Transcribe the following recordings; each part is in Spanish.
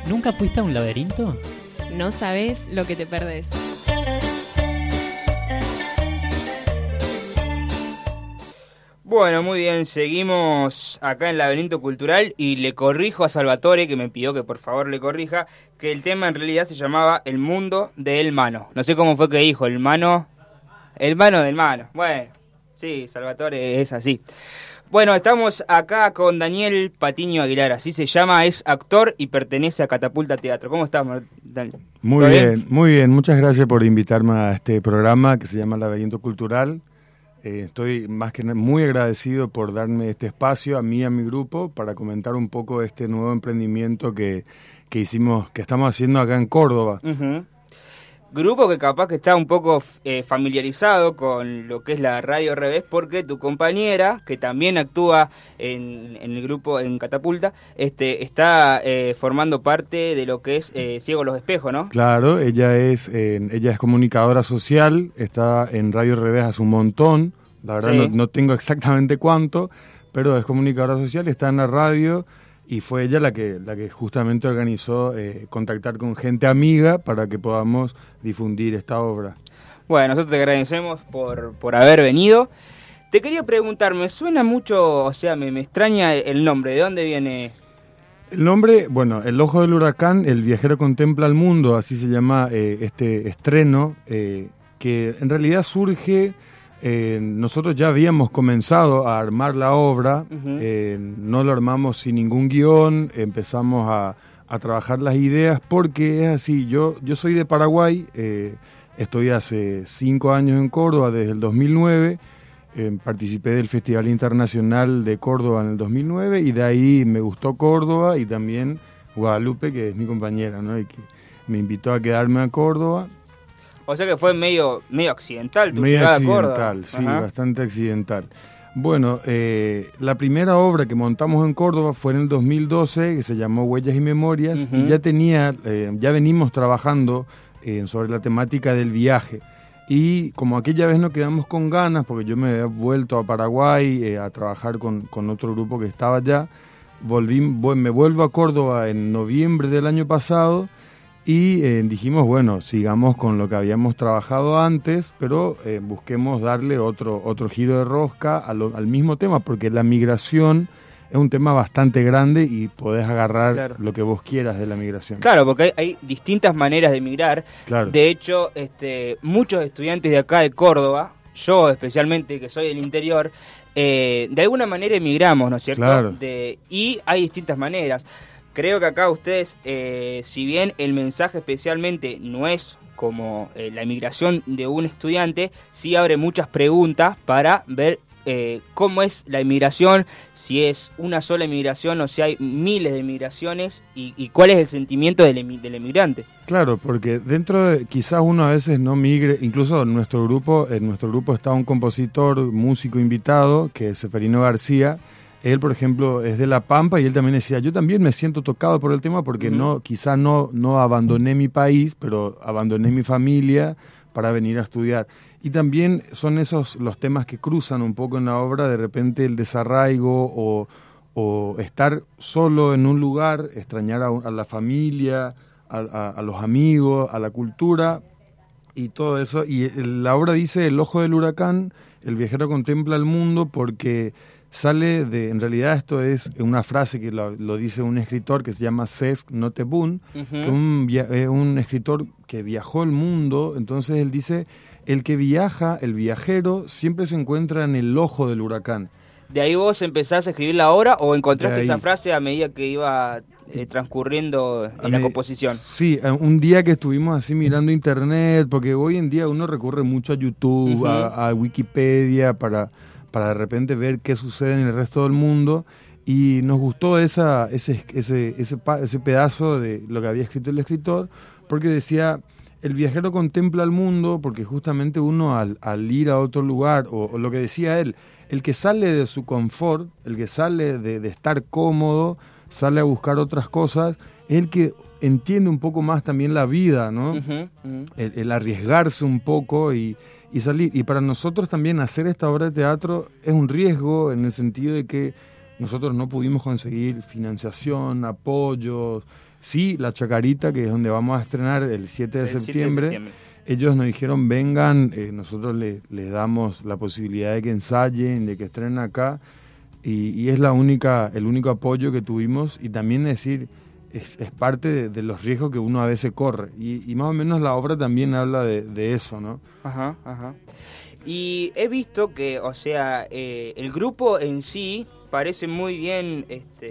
¿Nunca fuiste a un laberinto? No sabes lo que te perdés. Bueno, muy bien, seguimos acá en Laberinto Cultural y le corrijo a Salvatore, que me pidió que por favor le corrija, que el tema en realidad se llamaba El Mundo de El Mano. No sé cómo fue que dijo, el mano del mano. Bueno, sí, Salvatore es así. Bueno, estamos acá con Daniel Patiño Aguilar, así se llama, es actor y pertenece a Catapulta Teatro. ¿Cómo estás, Daniel? Muy bien, muy bien. Muchas gracias por invitarme a este programa que se llama Laberinto Cultural. Estoy más que muy agradecido por darme este espacio a mí y a mi grupo para comentar un poco este nuevo emprendimiento que estamos haciendo acá en Córdoba. Uh-huh. Grupo que capaz que está un poco familiarizado con lo que es la Radio Revés, porque tu compañera, que también actúa en el grupo en Catapulta, está formando parte de lo que es Ciego los Espejos, ¿no? Claro, ella es comunicadora social, está en Radio Revés hace un montón, la verdad sí. no tengo exactamente cuánto, pero es comunicadora social, está en la radio. Y fue ella la que justamente organizó contactar con gente amiga para que podamos difundir esta obra. Bueno, nosotros te agradecemos por haber venido. Te quería preguntar, me suena mucho, o sea, me extraña el nombre, ¿de dónde viene? El nombre, bueno, El Ojo del Huracán, El Viajero Contempla el Mundo, así se llama este estreno, que en realidad surge... nosotros ya habíamos comenzado a armar la obra, uh-huh. No lo armamos sin ningún guión, empezamos a trabajar las ideas porque es así, yo soy de Paraguay, estoy hace 5 años en Córdoba, desde el 2009, participé del Festival Internacional de Córdoba en el 2009 y de ahí me gustó Córdoba y también Guadalupe, que es mi compañera, ¿no? Y que me invitó a quedarme a Córdoba. O sea que fue medio accidental tu llegada a Córdoba. Sí, ajá. Bastante accidental. Bueno, la primera obra que montamos en Córdoba fue en el 2012, que se llamó Huellas y Memorias, uh-huh. Y ya venimos trabajando sobre la temática del viaje. Y como aquella vez nos quedamos con ganas, porque yo me había vuelto a Paraguay a trabajar con otro grupo que estaba allá, me vuelvo a Córdoba en noviembre del año pasado. Y dijimos, bueno, sigamos con lo que habíamos trabajado antes, pero busquemos darle otro giro de rosca al mismo tema, porque la migración es un tema bastante grande y podés agarrar claro. Lo que vos quieras de la migración. Claro, porque hay distintas maneras de migrar. Claro. De hecho, muchos estudiantes de acá de Córdoba, yo especialmente que soy del interior, de alguna manera emigramos, ¿no es cierto? Claro. Y hay distintas maneras. Creo que acá ustedes, si bien el mensaje especialmente no es como la emigración de un estudiante, sí abre muchas preguntas para ver cómo es la emigración, si es una sola emigración o si hay miles de emigraciones y cuál es el sentimiento del emigrante. Claro, porque dentro de, quizás uno a veces no migre, incluso en nuestro grupo está un compositor, músico invitado, que es Seferino García. Él, por ejemplo, es de La Pampa y él también decía, yo también me siento tocado por el tema porque uh-huh. quizás no abandoné mi país, pero abandoné mi familia para venir a estudiar. Y también son esos los temas que cruzan un poco en la obra, de repente el desarraigo o estar solo en un lugar, extrañar a la familia, a los amigos, a la cultura y todo eso. Y la obra dice El Ojo del Huracán, el viajero contempla el mundo porque... sale en realidad esto es una frase que lo dice un escritor que se llama Cesc Noteboom, uh-huh. que es un escritor que viajó el mundo, entonces él dice, el que viaja, el viajero, siempre se encuentra en el ojo del huracán. ¿De ahí vos empezás a escribir la obra o encontraste esa frase a medida que iba transcurriendo en la composición? Sí, un día que estuvimos así mirando internet, porque hoy en día uno recurre mucho a YouTube, uh-huh. a Wikipedia para de repente ver qué sucede en el resto del mundo, y nos gustó ese pedazo de lo que había escrito el escritor, porque decía, el viajero contempla el mundo, porque justamente uno al ir a otro lugar, o lo que decía él, el que sale de su confort, el que sale de estar cómodo, sale a buscar otras cosas, es el que entiende un poco más también la vida, ¿no? Uh-huh, uh-huh. El arriesgarse un poco y salir. Y para nosotros también hacer esta obra de teatro es un riesgo en el sentido de que nosotros no pudimos conseguir financiación, apoyos. Sí, La Chacarita, que es donde vamos a estrenar el 7 de septiembre. Ellos nos dijeron, vengan, nosotros les damos la posibilidad de que ensayen, de que estrenen acá, y es el único apoyo que tuvimos, y también decir, es parte de los riesgos que uno a veces corre, y más o menos la obra también habla de eso, ¿no? Ajá. Y he visto que, o sea, el grupo en sí parece muy bien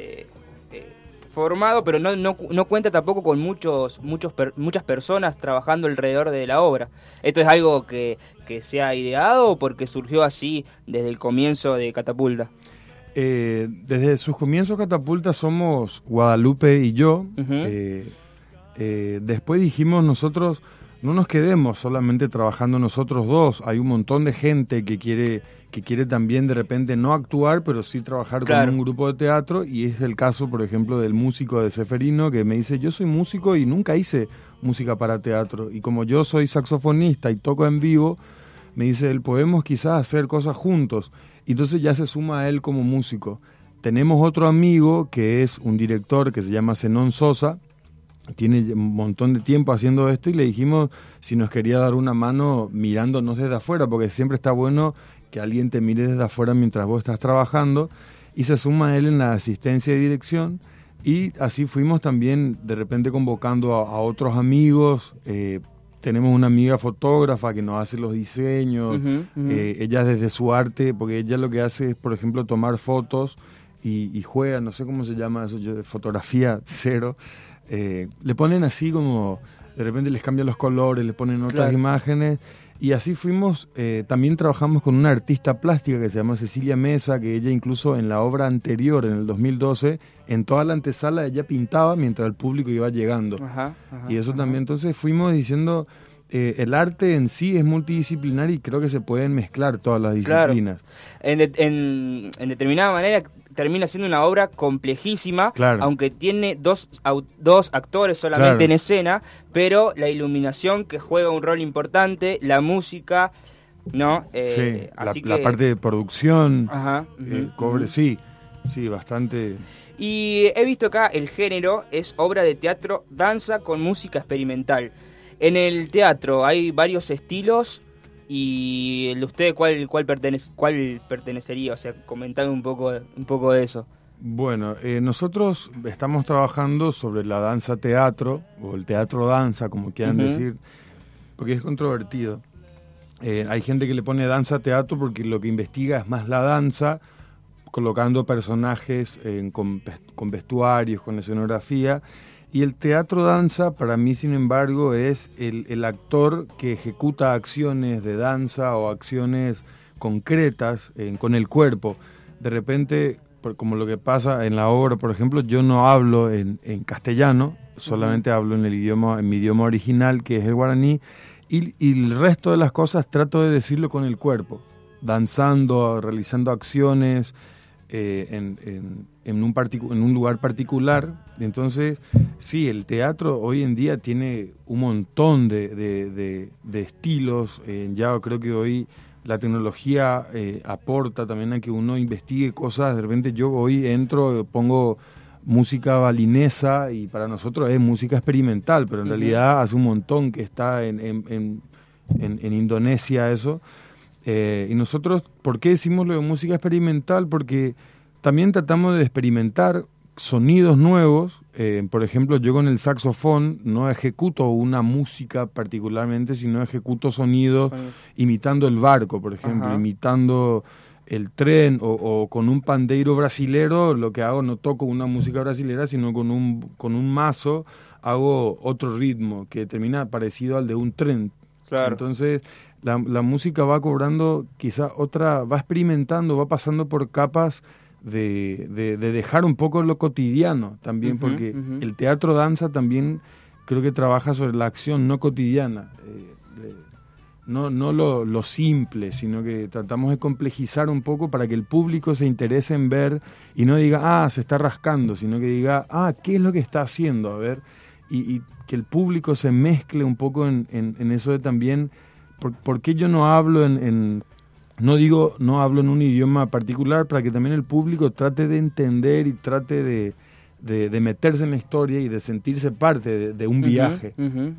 formado, pero no cuenta tampoco con muchas personas trabajando alrededor de la obra. ¿Esto es algo que se ha ideado o porque surgió así desde el comienzo de Catapulta? Desde sus comienzos Catapulta somos Guadalupe y yo. Uh-huh. Después dijimos nosotros, no nos quedemos solamente trabajando nosotros dos. Hay un montón de gente que quiere también de repente no actuar, pero sí trabajar con un grupo de teatro, y es el caso, por ejemplo, del músico de Ceferino, que me dice, yo soy músico y nunca hice música para teatro, y como yo soy saxofonista y toco en vivo, me dice él, podemos quizás hacer cosas juntos, y entonces ya se suma a él como músico. Tenemos otro amigo que es un director que se llama Zenón Sosa, tiene un montón de tiempo haciendo esto, y le dijimos si nos quería dar una mano mirándonos desde afuera, porque siempre está bueno que alguien te mire desde afuera mientras vos estás trabajando, y se suma él en la asistencia de dirección, y así fuimos también de repente convocando a otros amigos. Tenemos una amiga fotógrafa que nos hace los diseños. Ella desde su arte, porque ella lo que hace es, por ejemplo, tomar fotos y juega, no sé cómo se llama eso, fotografía cero. Le ponen así como, de repente les cambian los colores, le ponen otras imágenes, y así fuimos. También trabajamos con una artista plástica que se llama Cecilia Mesa, que ella incluso en la obra anterior, en el 2012, en toda la antesala ella pintaba mientras el público iba llegando. Y eso también, entonces fuimos diciendo, el arte en sí es multidisciplinar y creo que se pueden mezclar todas las disciplinas. En determinada manera termina siendo una obra complejísima, aunque tiene dos actores solamente en escena, pero la iluminación que juega un rol importante, la música, ¿no? Así la parte de producción, sí, bastante. Y he visto acá el género es obra de teatro, danza con música experimental. En el teatro hay varios estilos. ¿Y el de usted cuál pertenecería? O sea, comentame un poco de eso. Bueno, nosotros estamos trabajando sobre la danza-teatro, o el teatro-danza, como quieran decir, porque es controvertido. Hay gente que le pone danza-teatro porque lo que investiga es más la danza, colocando personajes con vestuarios, con escenografía. Y el teatro-danza, para mí, sin embargo, es el actor que ejecuta acciones de danza o acciones concretas con el cuerpo. De repente, como lo que pasa en la obra, por ejemplo, yo no hablo en castellano, solamente hablo en mi idioma original, que es el guaraní, y el resto de las cosas trato de decirlo con el cuerpo, danzando, realizando acciones en un lugar particular. Entonces, sí, el teatro hoy en día tiene un montón de estilos. Ya creo que hoy la tecnología aporta también a que uno investigue cosas. De repente yo hoy entro, pongo música balinesa y para nosotros es música experimental, pero en realidad hace un montón que está en Indonesia eso. Y nosotros, ¿por qué decimos lo de música experimental? Porque también tratamos de experimentar sonidos nuevos. Por ejemplo, yo con el saxofón no ejecuto una música particularmente, sino ejecuto sonidos imitando el barco, por ejemplo, imitando el tren, o con un pandeiro brasilero. Lo que hago, no toco una música brasilera, sino con un mazo hago otro ritmo que termina parecido al de un tren. Entonces la música va cobrando quizá va experimentando, va pasando por capas de dejar un poco lo cotidiano también, porque el teatro danza también creo que trabaja sobre la acción no cotidiana, no lo simple, sino que tratamos de complejizar un poco para que el público se interese en ver y no diga, se está rascando, sino que diga, ¿qué es lo que está haciendo? A ver, y que el público se mezcle un poco en eso de también. ¿Por qué yo no hablo en no hablo en un idioma particular, para que también el público trate de entender y trate de meterse en la historia y de sentirse parte de un viaje.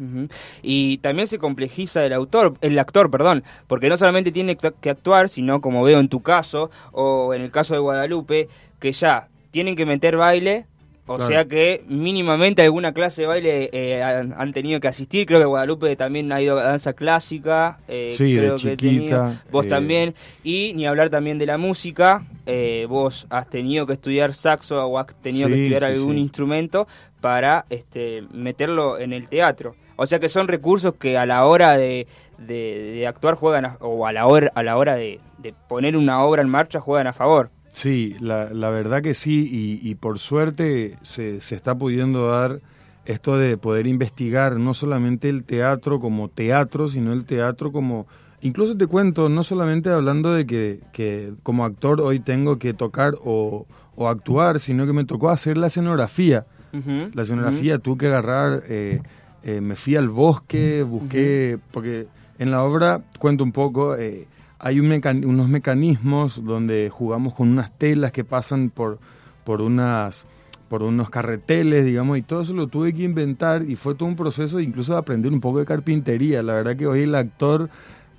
Y también se complejiza el actor, porque no solamente tiene que actuar, sino como veo en tu caso, o en el caso de Guadalupe, que ya tienen que meter baile. O sea que mínimamente alguna clase de baile han tenido que asistir. Creo que Guadalupe también ha ido a danza clásica. Sí, creo de chiquita. Vos también. Y ni hablar también de la música. Vos has tenido que estudiar saxo o has tenido que estudiar algún instrumento para meterlo en el teatro. O sea que son recursos que a la hora de actuar juegan, o a la hora de poner una obra en marcha juegan a favor. Sí, la verdad que sí, y por suerte se está pudiendo dar esto de poder investigar no solamente el teatro como teatro, sino el teatro como... Incluso te cuento, no solamente hablando de que como actor hoy tengo que tocar o actuar, sino que me tocó hacer la escenografía. La escenografía tuve que agarrar, me fui al bosque, busqué, porque en la obra, cuento un poco... hay unos mecanismos donde jugamos con unas telas que pasan por unos carreteles, digamos, y todo eso lo tuve que inventar y fue todo un proceso incluso de aprender un poco de carpintería. La verdad que hoy el actor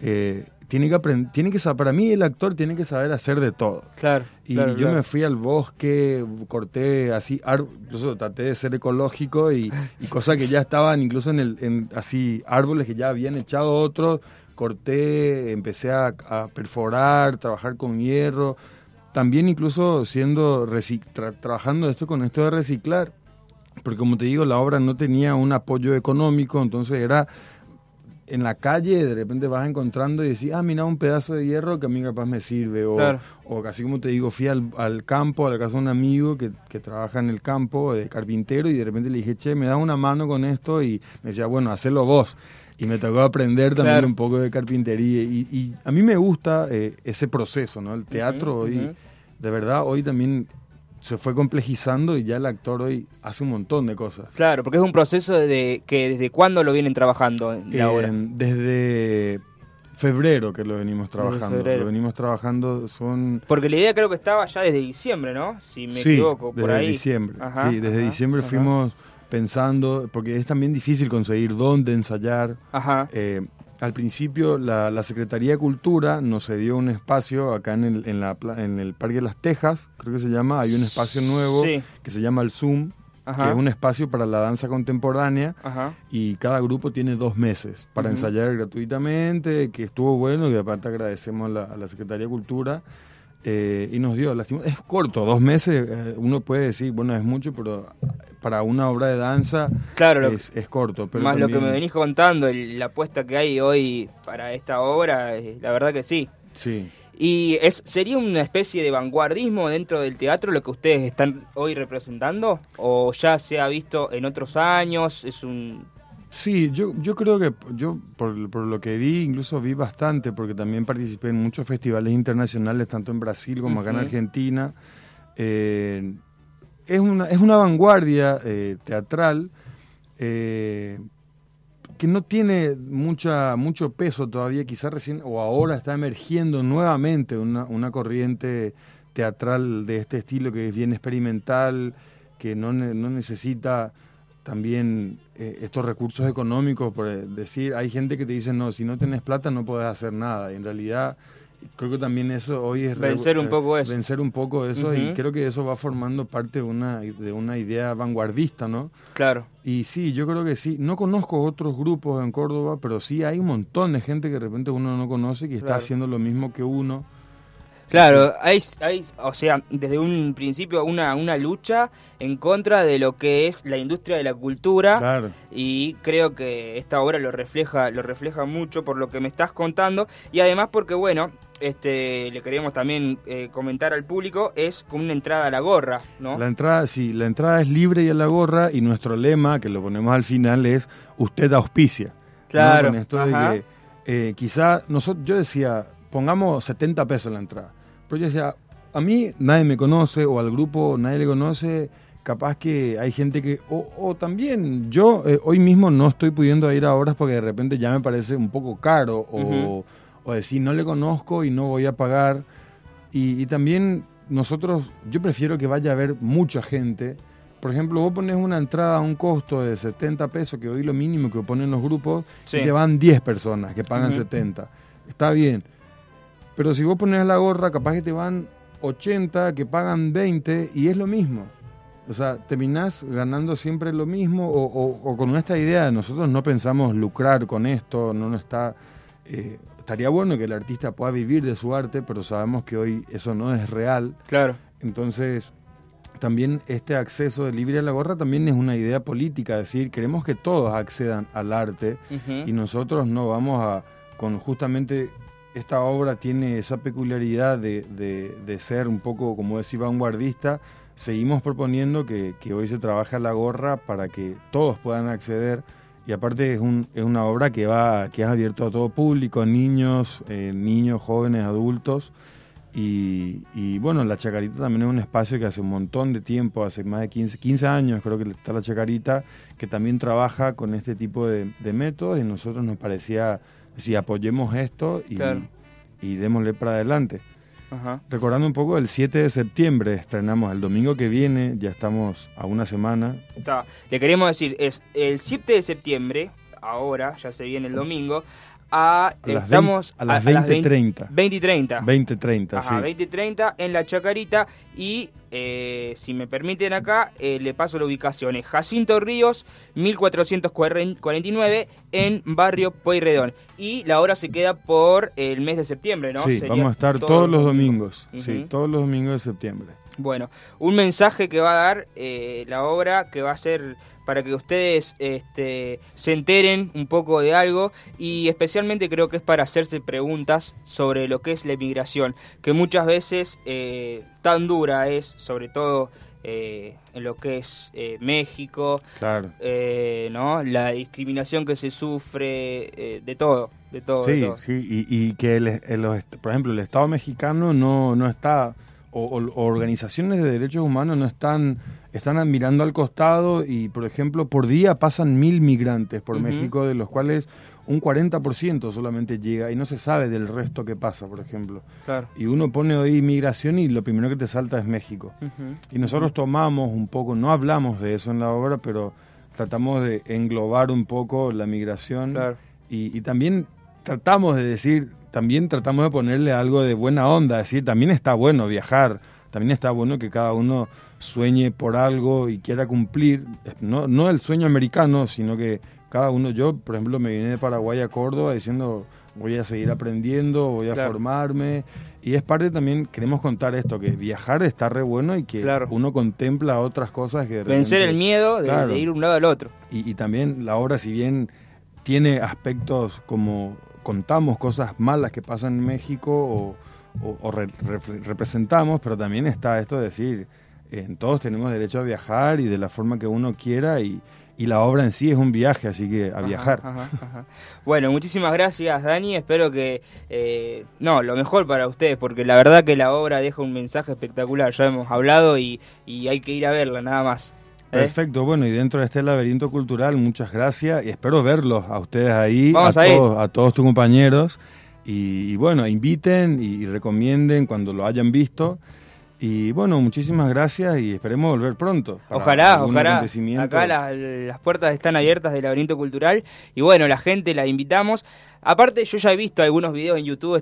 tiene que saber, para mí el actor tiene que saber hacer de todo. Claro. Y yo me fui al bosque, corté así, incluso traté de ser ecológico y cosas que ya estaban incluso en así árboles que ya habían echado otros. Corté, empecé a perforar, trabajar con hierro, también incluso trabajando con esto de reciclar, porque como te digo, la obra no tenía un apoyo económico, entonces era en la calle, de repente vas encontrando y decís, mira, un pedazo de hierro que a mí capaz me sirve, o así como te digo, fui al campo, a la casa de un amigo que trabaja en el campo, de carpintero, y de repente le dije, che, me da una mano con esto, y me decía, bueno, hacelo vos. Y me tocó aprender también un poco de carpintería. Y a mí me gusta ese proceso, ¿no? El teatro hoy, de verdad, hoy también se fue complejizando y ya el actor hoy hace un montón de cosas. Claro, porque es un proceso que ¿desde cuándo lo vienen trabajando en la obra? Desde febrero que lo venimos trabajando. Lo venimos trabajando, Porque la idea creo que estaba ya desde diciembre, ¿no? Si me equivoco, por ahí. Diciembre. Desde diciembre fuimos... pensando, porque es también difícil conseguir dónde ensayar. Al principio la Secretaría de Cultura nos cedió un espacio acá en el Parque de las Tejas, creo que se llama, hay un espacio nuevo que se llama el Zoom, que es un espacio para la danza contemporánea, y cada grupo tiene 2 meses para ensayar gratuitamente, que estuvo bueno, y aparte agradecemos a la Secretaría de Cultura. Y nos dio, es corto, 2 meses, uno puede decir, bueno, es mucho, pero para una obra de danza es corto. Pero más también... lo que me venís contando, la apuesta que hay hoy para esta obra, la verdad que sí. Sí. ¿Y sería una especie de vanguardismo dentro del teatro lo que ustedes están hoy representando? ¿O ya se ha visto en otros años? Sí, yo creo que por lo que vi, incluso vi bastante, porque también participé en muchos festivales internacionales, tanto en Brasil como acá en Argentina. Es una vanguardia teatral que no tiene mucho peso todavía, quizás recién o ahora está emergiendo nuevamente una corriente teatral de este estilo que es bien experimental, que no necesita... también estos recursos económicos, por decir, hay gente que te dice, no, si no tenés plata no podés hacer nada, y en realidad creo que también eso hoy es... Vencer un poco eso. Y creo que eso va formando parte de una idea vanguardista, ¿no? Claro. Y sí, yo creo que sí, no conozco otros grupos en Córdoba, pero sí hay un montón de gente que de repente uno no conoce que está haciendo lo mismo que uno. Claro, hay, o sea, desde un principio una lucha en contra de lo que es la industria de la cultura. Claro. Y creo que esta obra lo refleja mucho por lo que me estás contando, y además porque, bueno, le queríamos también comentar al público, es como una entrada a la gorra, ¿no? La entrada es libre y a la gorra, y nuestro lema, que lo ponemos al final, es usted auspicia. Claro. ¿No? Con esto de que quizá yo decía, pongamos 70 pesos la entrada. Pero yo decía, a mí nadie me conoce, o al grupo nadie le conoce, capaz que hay gente que... O también yo hoy mismo no estoy pudiendo ir a obras porque de repente ya me parece un poco caro, o o decir no le conozco y no voy a pagar. Y también yo prefiero que vaya a ver mucha gente. Por ejemplo, vos pones una entrada a un costo de 70 pesos, que hoy lo mínimo que ponen los grupos, y te van 10 personas que pagan 70. Está bien. Pero si vos pones la gorra, capaz que te van 80 que pagan 20 y es lo mismo. O sea, terminás ganando siempre lo mismo o con esta idea, nosotros no pensamos lucrar con esto, no está... estaría bueno que el artista pueda vivir de su arte, pero sabemos que hoy eso no es real. Claro. Entonces, también este acceso de libre a la gorra también es una idea política, es decir, queremos que todos accedan al arte y nosotros no vamos a... con justamente esta obra tiene esa peculiaridad de ser un poco, como decía, vanguardista. Seguimos proponiendo que hoy se trabaje a la gorra para que todos puedan acceder. Y aparte es una obra que es abierto a todo público, niños, jóvenes, adultos. Y bueno, la Chacarita también es un espacio que hace un montón de tiempo, hace más de 15 años creo que está la Chacarita, que también trabaja con este tipo de métodos y nosotros nos parecía, si apoyemos esto y démosle para adelante. Ajá. Recordando un poco, el 7 de septiembre estrenamos, el domingo que viene, ya estamos a una semana. Le queremos decir, es el 7 de septiembre, ahora, ya se viene el domingo, a las 20:30. 20:30. 20:30, Ajá, sí. 20:30 en la Chacarita y, si me permiten acá, le paso la ubicación. Es Jacinto Ríos, 1449, en Barrio Pueyrredón. Y la hora se queda por el mes de septiembre, ¿no? Sí, Sería vamos a estar todos los domingos. Uh-huh. Sí, todos los domingos de septiembre. Bueno, un mensaje que va a dar la obra, que va a ser para que ustedes se enteren un poco de algo, y especialmente creo que es para hacerse preguntas sobre lo que es la inmigración, que muchas veces tan dura es, sobre todo en lo que es México, claro. ¿no? La discriminación que se sufre, de todo. Sí, de todo. sí, y que por ejemplo el Estado mexicano no está... O organizaciones de derechos humanos no están mirando al costado y, por ejemplo, por día pasan 1.000 migrantes por México, de los cuales un 40% solamente llega y no se sabe del resto que pasa, por ejemplo. Claro. Y uno pone hoy migración y lo primero que te salta es México. Y nosotros tomamos un poco, no hablamos de eso en la obra, pero tratamos de englobar un poco la migración. Claro. Y también tratamos de decir... También tratamos de ponerle algo de buena onda, es decir, también está bueno viajar, también está bueno que cada uno sueñe por algo y quiera cumplir, no el sueño americano, sino que cada uno, yo por ejemplo me vine de Paraguay a Córdoba diciendo voy a seguir aprendiendo, voy a formarme, y es parte también, queremos contar esto, que viajar está re bueno y que uno contempla otras cosas que de repente, vencer el miedo de ir de un lado al otro. Y también la obra, si bien tiene aspectos como... contamos cosas malas que pasan en México o representamos, pero también está esto de decir, todos tenemos derecho a viajar y de la forma que uno quiera y la obra en sí es un viaje, así que a viajar. Bueno, muchísimas gracias, Dani, espero que, lo mejor para ustedes, porque la verdad que la obra deja un mensaje espectacular, ya hemos hablado y hay que ir a verla, nada más. Perfecto, bueno, y dentro de este laberinto cultural, muchas gracias y espero verlos a ustedes ahí, a todos tus compañeros y bueno, inviten y recomienden cuando lo hayan visto y bueno, muchísimas gracias y esperemos volver pronto. Ojalá, acá las puertas están abiertas del laberinto cultural y bueno, la gente la invitamos. Aparte, yo ya he visto algunos videos en YouTube,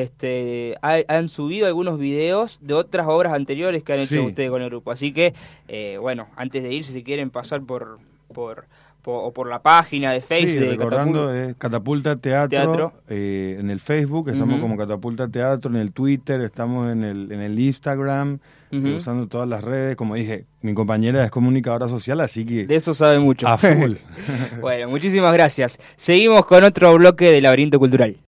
han subido algunos videos de otras obras anteriores que han hecho ustedes con el grupo. Así que, bueno, antes de irse, si quieren pasar por la página de Facebook. Sí, recordando, Catapulta Teatro. En el Facebook, estamos como Catapulta Teatro, en el Twitter, estamos en el Instagram, usando todas las redes. Como dije, mi compañera es comunicadora social, así que... De eso sabe mucho. A full. Bueno, muchísimas gracias. Seguimos con otro bloque de Laberinto Cultural.